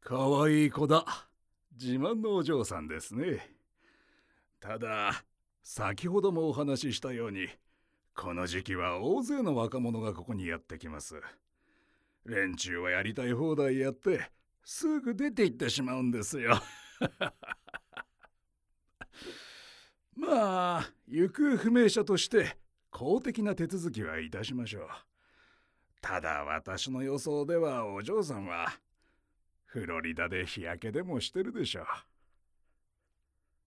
かわいい子だ。自慢のお嬢さんですね。ただ、先ほどもお話ししたように、この時期は大勢の若者がここにやってきます。連中はやりたい放題やって、すぐ出て行ってしまうんですよ。まあ、行方不明者として公的な手続きはいたしましょう。ただ私の予想ではお嬢さんはフロリダで日焼けでもしてるでしょう。